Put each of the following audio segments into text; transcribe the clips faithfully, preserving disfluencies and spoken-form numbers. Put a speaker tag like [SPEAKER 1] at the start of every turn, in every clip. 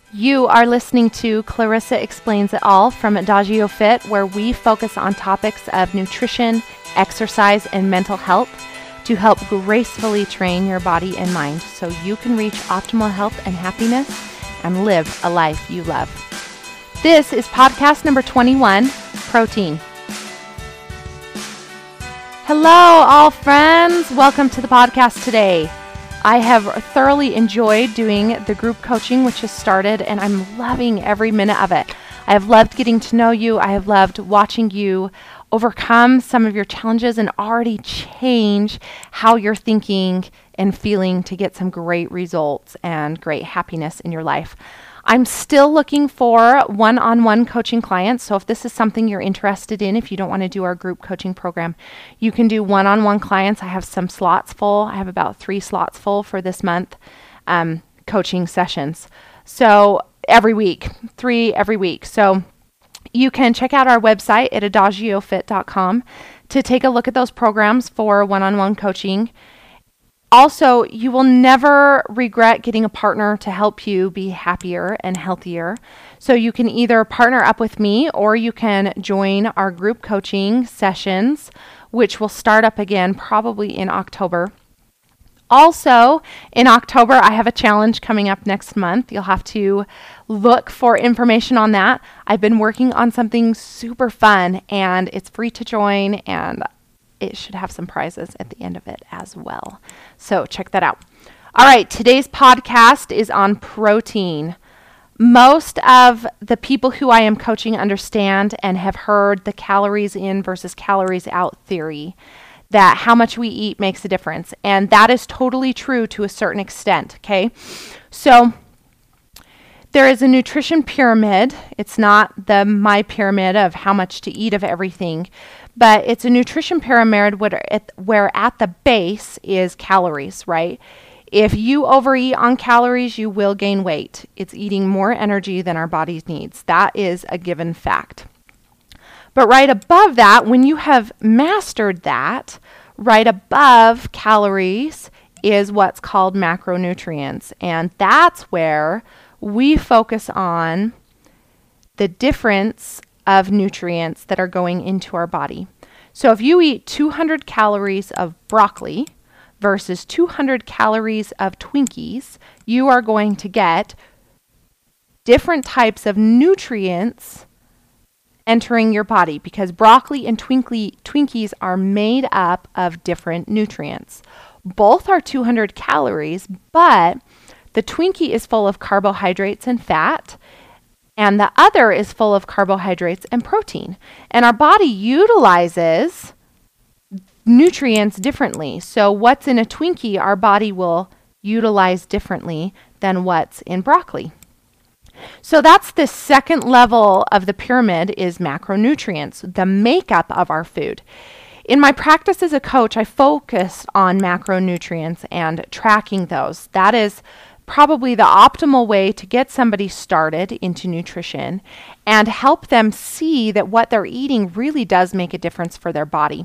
[SPEAKER 1] You are listening to Clarissa Explains It All from Adagio Fit, where we focus on topics of nutrition, exercise, and mental health to help gracefully train your body and mind so you can reach optimal health and happiness and live a life you love. This is podcast number twenty-one, Protein. Hello, all friends. Welcome to the podcast today. I have thoroughly enjoyed doing the group coaching, which has started, and I'm loving every minute of it. I have loved getting to know you. I have loved watching you overcome some of your challenges and already change how you're thinking and feeling to get some great results and great happiness in your life. I'm still looking for one-on-one coaching clients. So if this is something you're interested in, if you don't want to do our group coaching program, you can do one-on-one clients. I have some slots full. I have about three slots full for this month, um, coaching sessions. So every week, three every week. So you can check out our website at adagio fit dot com to take a look at those programs for one-on-one coaching. Also, you will never regret getting a partner to help you be happier and healthier. So you can either partner up with me or you can join our group coaching sessions, which will start up again probably in October. Also, in October, I have a challenge coming up next month. You'll have to look for information on that. I've been working on something super fun, and it's free to join, and it should have some prizes at the end of it as well. So check that out. All right, today's podcast is on protein. Most of the people who I am coaching understand and have heard the calories in versus calories out theory, that how much we eat makes a difference. And that is totally true to a certain extent, okay? So there is a nutrition pyramid. It's not the my pyramid of how much to eat of everything, but it's a nutrition pyramid where at, where at the base is calories, right? If you overeat on calories, you will gain weight. It's eating more energy than our body needs. That is a given fact. But right above that, when you have mastered that, right above calories is what's called macronutrients. And that's where we focus on the difference of nutrients that are going into our body. So if you eat two hundred calories of broccoli versus two hundred calories of Twinkies, you are going to get different types of nutrients entering your body because broccoli and Twinkly, Twinkies are made up of different nutrients. Both are two hundred calories, but the Twinkie is full of carbohydrates and fat, and the other is full of carbohydrates and protein. And our body utilizes nutrients differently. So what's in a Twinkie, our body will utilize differently than what's in broccoli. So that's the second level of the pyramid is macronutrients, the makeup of our food. In my practice as a coach, I focus on macronutrients and tracking those. That is probably the optimal way to get somebody started into nutrition and help them see that what they're eating really does make a difference for their body.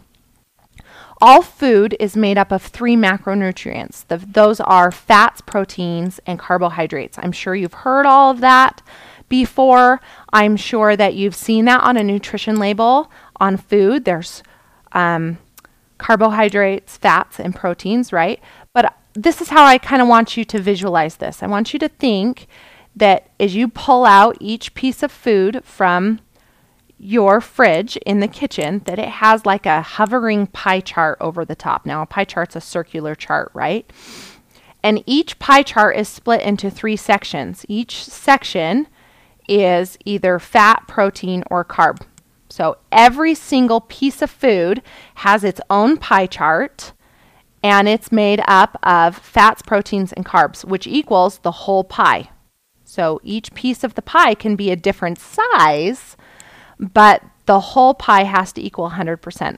[SPEAKER 1] All food is made up of three macronutrients. The, those are fats, proteins, and carbohydrates. I'm sure you've heard all of that before. I'm sure that you've seen that on a nutrition label on food. There's um, carbohydrates, fats, and proteins, right? But this is how I kind of want you to visualize this. I want you to think that as you pull out each piece of food from your fridge in the kitchen, that it has like a hovering pie chart over the top. Now, a pie chart's a circular chart, right? And each pie chart is split into three sections. Each section is either fat, protein, or carb. So every single piece of food has its own pie chart, and it's made up of fats, proteins, and carbs, which equals the whole pie. So each piece of the pie can be a different size, but the whole pie has to equal one hundred percent.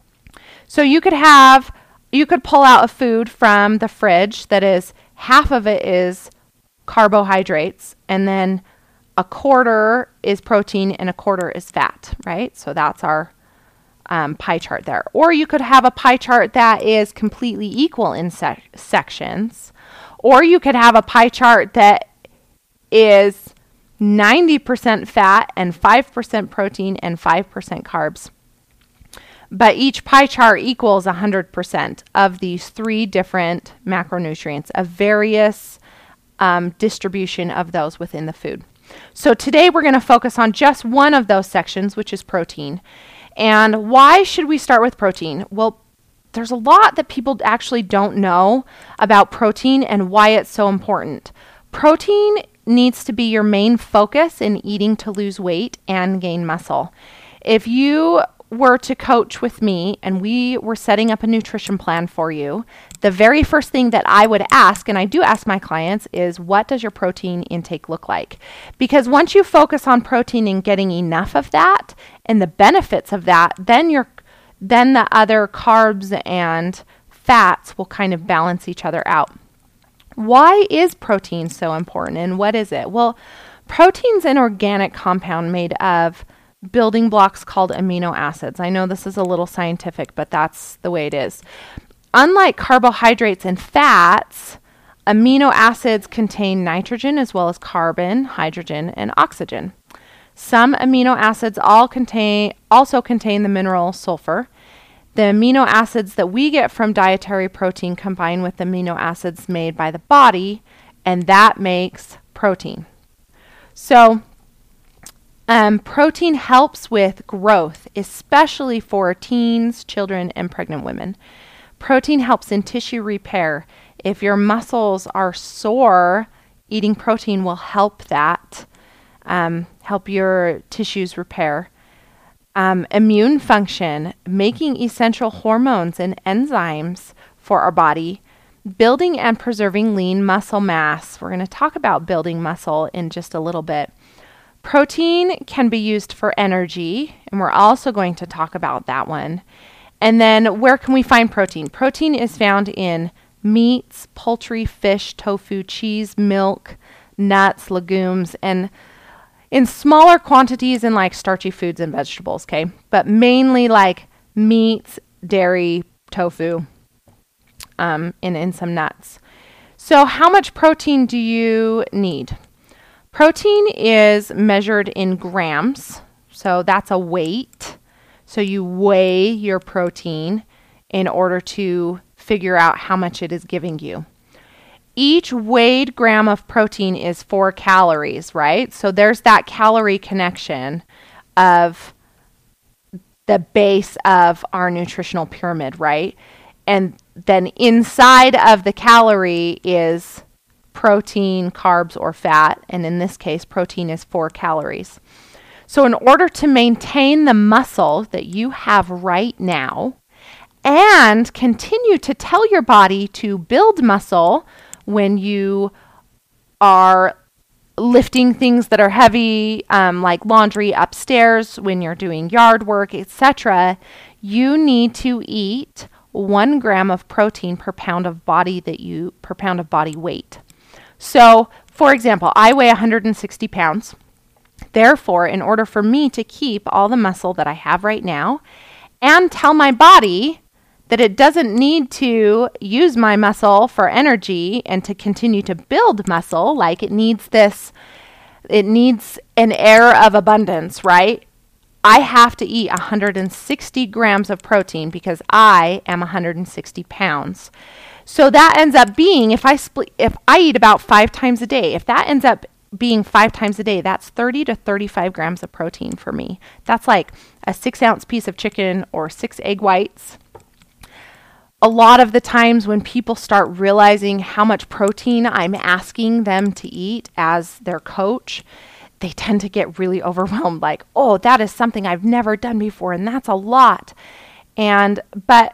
[SPEAKER 1] So you could have, you could pull out a food from the fridge that is, half of it is carbohydrates, and then a quarter is protein and a quarter is fat, right? So that's our um, pie chart there. Or you could have a pie chart that is completely equal in sec- sections, or you could have a pie chart that is ninety percent fat and five percent protein and five percent carbs. But each pie chart equals one hundred percent of these three different macronutrients, a various um, distribution of those within the food. So today we're going to focus on just one of those sections, which is protein. And why should we start with protein? Well, there's a lot that people actually don't know about protein and why it's so important. Protein needs to be your main focus in eating to lose weight and gain muscle. If you were to coach with me and we were setting up a nutrition plan for you, the very first thing that I would ask, and I do ask my clients, is what does your protein intake look like? Because once you focus on protein and getting enough of that and the benefits of that, then you're then the other carbs and fats will kind of balance each other out. Why is protein so important and what is it? Well, protein's an organic compound made of building blocks called amino acids. I know this is a little scientific, but that's the way it is. Unlike carbohydrates and fats, amino acids contain nitrogen as well as carbon, hydrogen, and oxygen. Some amino acids all contain also contain the mineral sulfur. The amino acids that we get from dietary protein combine with the amino acids made by the body, and that makes protein. So, um, protein helps with growth, especially for teens, children, and pregnant women. Protein helps in tissue repair. If your muscles are sore, eating protein will help that, um, help your tissues repair. Um, immune function, making essential hormones and enzymes for our body, building and preserving lean muscle mass. We're going to talk about building muscle in just a little bit. Protein can be used for energy, and we're also going to talk about that one. And then where can we find protein? Protein is found in meats, poultry, fish, tofu, cheese, milk, nuts, legumes, and in smaller quantities in like starchy foods and vegetables, okay? But mainly like meats, dairy, tofu, um, and in some nuts. So how much protein do you need? Protein is measured in grams, so that's a weight. So you weigh your protein in order to figure out how much it is giving you. Each weighed gram of protein is four calories, right? So there's that calorie connection of the base of our nutritional pyramid, right? And then inside of the calorie is protein, carbs, or fat. And in this case, protein is four calories. So in order to maintain the muscle that you have right now and continue to tell your body to build muscle when you are lifting things that are heavy, um, like laundry upstairs, when you're doing yard work, et cetera, you need to eat one gram of protein per pound of body that you per pound of body weight. So, for example, I weigh one hundred sixty pounds. Therefore, in order for me to keep all the muscle that I have right now and tell my body that it doesn't need to use my muscle for energy and to continue to build muscle, like it needs this, it needs an air of abundance, right? I have to eat one hundred sixty grams of protein because I am one hundred sixty pounds. So that ends up being, if I split, if I eat about five times a day, if that ends up being five times a day, that's thirty to thirty-five grams of protein for me. That's like a six ounce piece of chicken or six egg whites. A lot of the times when people start realizing how much protein I'm asking them to eat as their coach, they tend to get really overwhelmed, like, oh, that is something I've never done before, and that's a lot. And, but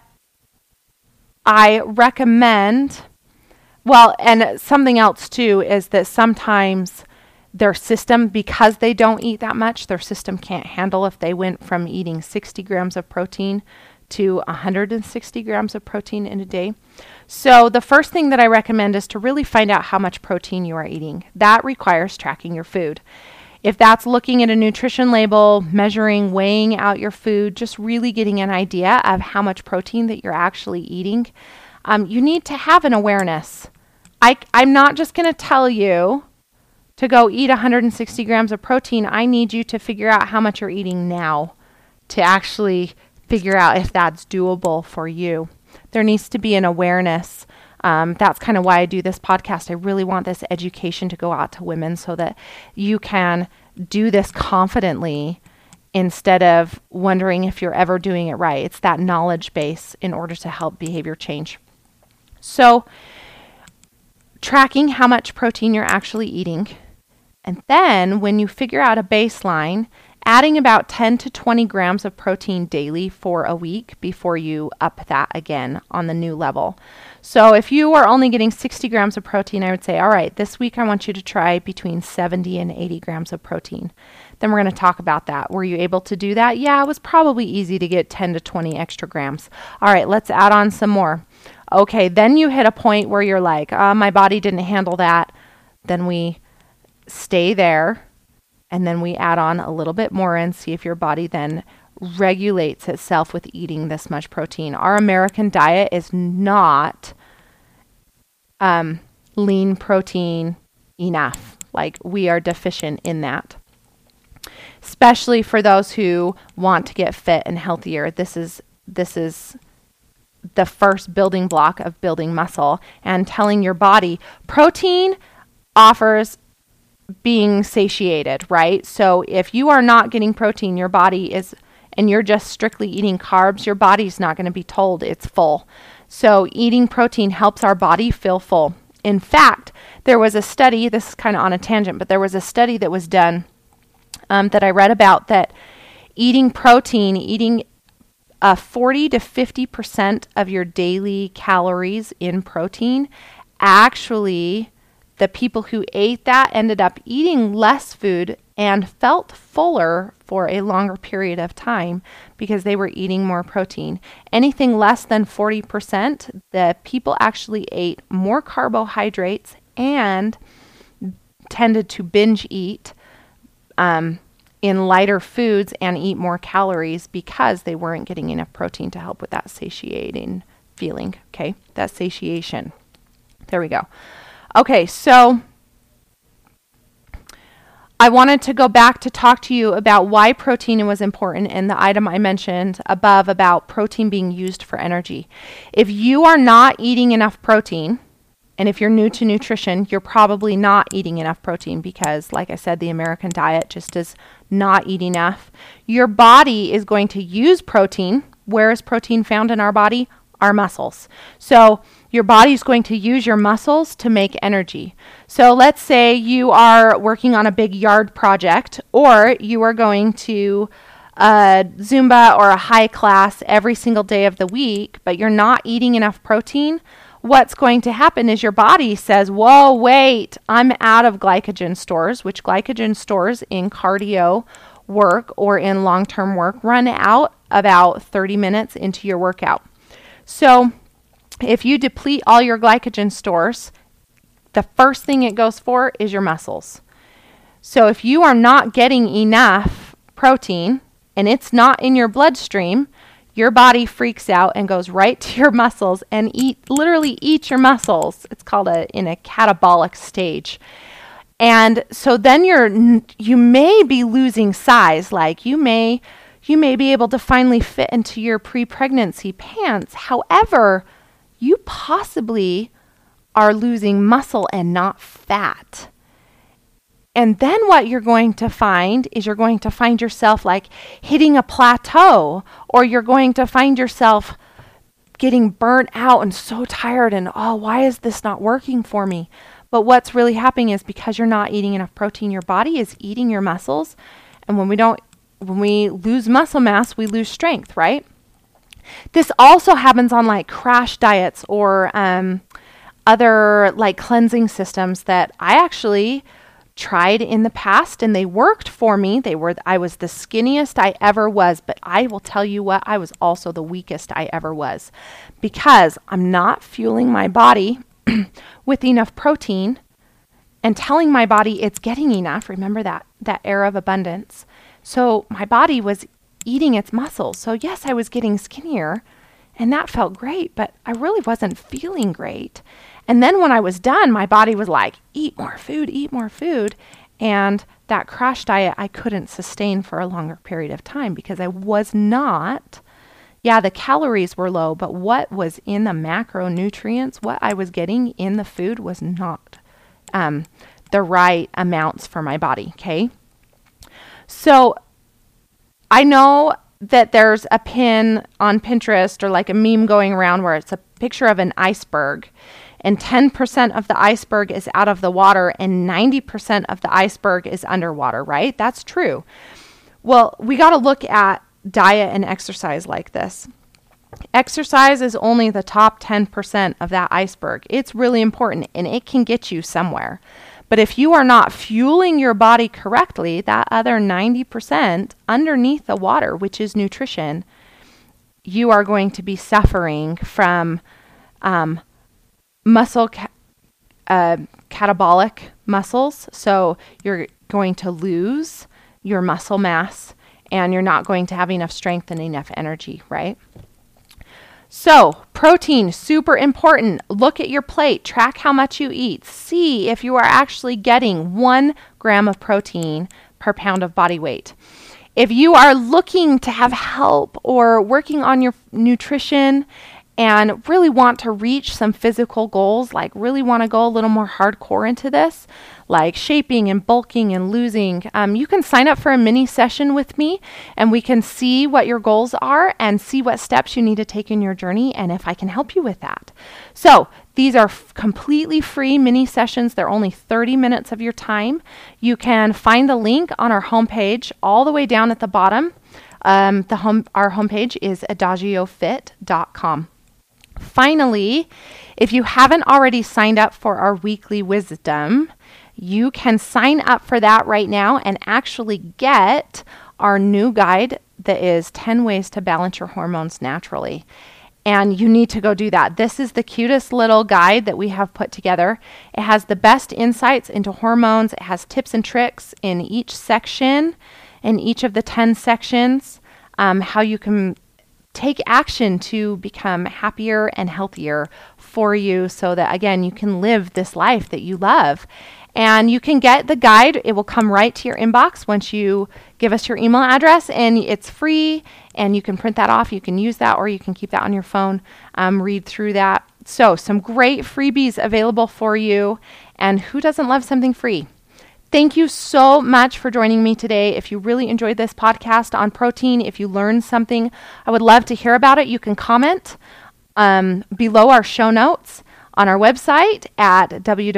[SPEAKER 1] I recommend, well, and something else too is that sometimes their system, because they don't eat that much, their system can't handle if they went from eating sixty grams of protein to one hundred sixty grams of protein in a day. So the first thing that I recommend is to really find out how much protein you are eating. That requires tracking your food. If that's looking at a nutrition label, measuring, weighing out your food, just really getting an idea of how much protein that you're actually eating, um, you need to have an awareness. I, I'm not just going to tell you to go eat one hundred sixty grams of protein, I need you to figure out how much you're eating now to actually figure out if that's doable for you. There needs to be an awareness. Um, that's kind of why I do this podcast. I really want this education to go out to women so that you can do this confidently instead of wondering if you're ever doing it right. It's that knowledge base in order to help behavior change. So tracking how much protein you're actually eating. And then when you figure out a baseline, adding about ten to twenty grams of protein daily for a week before you up that again on the new level. So if you are only getting sixty grams of protein, I would say, all right, this week I want you to try between seventy and eighty grams of protein. Then we're going to talk about that. Were you able to do that? Yeah, it was probably easy to get ten to twenty extra grams. All right, let's add on some more. Okay, then you hit a point where you're like, uh, my body didn't handle that. Then we stay there. And then we add on a little bit more and see if your body then regulates itself with eating this much protein. Our American diet is not um, lean protein enough. Like, we are deficient in that. Especially for those who want to get fit and healthier. This is this is the first building block of building muscle and telling your body protein offers being satiated, right? So if you are not getting protein, your body is, and you're just strictly eating carbs, your body's not going to be told it's full. So eating protein helps our body feel full. In fact, there was a study, this is kind of on a tangent, but there was a study that was done um, that I read about that eating protein, eating uh, forty to fifty percent of your daily calories in protein actually, the people who ate that ended up eating less food and felt fuller for a longer period of time because they were eating more protein. Anything less than forty percent, the people actually ate more carbohydrates and tended to binge eat um, in lighter foods and eat more calories because they weren't getting enough protein to help with that satiating feeling, okay? That satiation. There we go. Okay, so I wanted to go back to talk to you about why protein was important and the item I mentioned above about protein being used for energy. If you are not eating enough protein, and if you're new to nutrition, you're probably not eating enough protein because, like I said, the American diet just does not eat enough. Your body is going to use protein. Where is protein found in our body? Our muscles. So your body is going to use your muscles to make energy. So let's say you are working on a big yard project, or you are going to a Zumba or a high class every single day of the week, but you're not eating enough protein. What's going to happen is your body says, whoa, wait, I'm out of glycogen stores, which glycogen stores in cardio work or in long-term work run out about thirty minutes into your workout. So if you deplete all your glycogen stores, the first thing it goes for is your muscles. So if you are not getting enough protein and it's not in your bloodstream, your body freaks out and goes right to your muscles and eat, literally eats your muscles. It's called a in a catabolic stage. And so then you're you may be losing size, like you may you may be able to finally fit into your pre-pregnancy pants. However, you possibly are losing muscle and not fat. And then what you're going to find is you're going to find yourself like hitting a plateau, or you're going to find yourself getting burnt out and so tired and, oh, why is this not working for me? But what's really happening is because you're not eating enough protein, your body is eating your muscles. And when we don't, when we lose muscle mass, we lose strength, right? This also happens on like crash diets or um, other like cleansing systems that I actually tried in the past and they worked for me. They were, I was the skinniest I ever was, but I will tell you what, I was also the weakest I ever was because I'm not fueling my body with enough protein and telling my body it's getting enough. Remember that, that era of abundance. So my body was eating its muscles. So yes, I was getting skinnier and that felt great, but I really wasn't feeling great. And then when I was done, my body was like, eat more food, eat more food. And that crash diet, I couldn't sustain for a longer period of time because I was not, yeah, the calories were low, but what was in the macronutrients, what I was getting in the food was not um, the right amounts for my body, okay? So I know that there's a pin on Pinterest or like a meme going around where it's a picture of an iceberg, and ten percent of the iceberg is out of the water and ninety percent of the iceberg is underwater, right? That's true. Well, we got to look at diet and exercise like this. Exercise is only the top ten percent of that iceberg. It's really important and it can get you somewhere. But if you are not fueling your body correctly, that other ninety percent underneath the water, which is nutrition, you are going to be suffering from um, muscle ca- uh, catabolic muscles. So you're going to lose your muscle mass and you're not going to have enough strength and enough energy, right? So protein, super important. Look at your plate, track how much you eat. See if you are actually getting one gram of protein per pound of body weight. If you are looking to have help or working on your nutrition and really want to reach some physical goals, like really want to go a little more hardcore into this, like shaping and bulking and losing, um, you can sign up for a mini session with me and we can see what your goals are and see what steps you need to take in your journey and if I can help you with that. So these are f- completely free mini sessions. They're only thirty minutes of your time. You can find the link on our homepage all the way down at the bottom. Um, the home, our homepage is adagio fit dot com. Finally, if you haven't already signed up for our weekly wisdom, you can sign up for that right now and actually get our new guide that is ten ways to balance your hormones naturally. And you need to go do that. This is the cutest little guide that we have put together. It has the best insights into hormones. It has tips and tricks in each section, in each of the ten sections, um, how you can take action to become happier and healthier for you so that, again, you can live this life that you love. And you can get the guide. It will come right to your inbox once you give us your email address, and it's free, and you can print that off. You can use that, or you can keep that on your phone, um, read through that. So some great freebies available for you, and who doesn't love something free? Thank you so much for joining me today. If you really enjoyed this podcast on protein, if you learned something, I would love to hear about it. You can comment um, below our show notes on our website at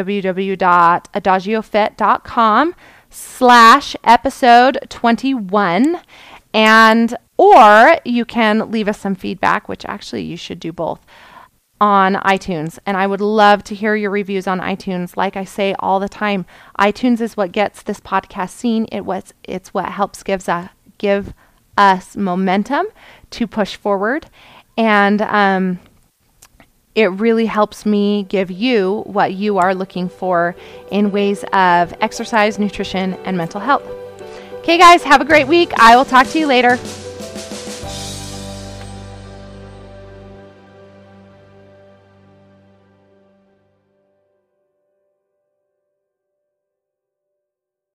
[SPEAKER 1] www.adagiofit.com slash episode 21. And, or you can leave us some feedback, which actually you should do both, on iTunes. And I would love to hear your reviews on iTunes. Like I say all the time, iTunes is what gets this podcast seen. It was, it's what helps gives a, give us momentum to push forward. And um, it really helps me give you what you are looking for in ways of exercise, nutrition, and mental health. Okay, guys, have a great week. I will talk to you later.